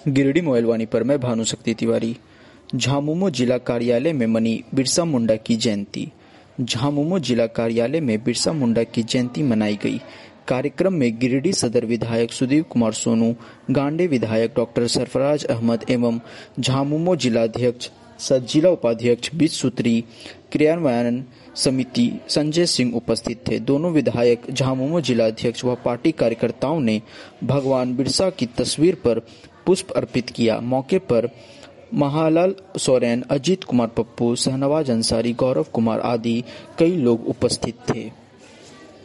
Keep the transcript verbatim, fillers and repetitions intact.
गिरिडीह मोबाइलवाणी पर मैं भानुशक्ति तिवारी। झामुमो जिला कार्यालय में मनी बिरसा मुंडा की जयंती। झामुमो जिला कार्यालय में बिरसा मुंडा की जयंती मनाई गई। कार्यक्रम में गिरिडीह सदर विधायक सुदीप कुमार सोनू, गांडे विधायक डॉक्टर सरफराज अहमद एवं झामुमो जिलाध्यक्ष सह जिला उपाध्यक्ष बीस सूत्री क्रियान्वयन समिति संजय सिंह उपस्थित थे। दोनों विधायक, झामुमो जिलाध्यक्ष व पार्टी कार्यकर्ताओं ने भगवान बिरसा की तस्वीर पर पुष्प अर्पित किया। मौके पर महालाल सोरेन, अजीत कुमार पप्पू, शहनवाज अंसारी, गौरव कुमार आदि कई लोग उपस्थित थे।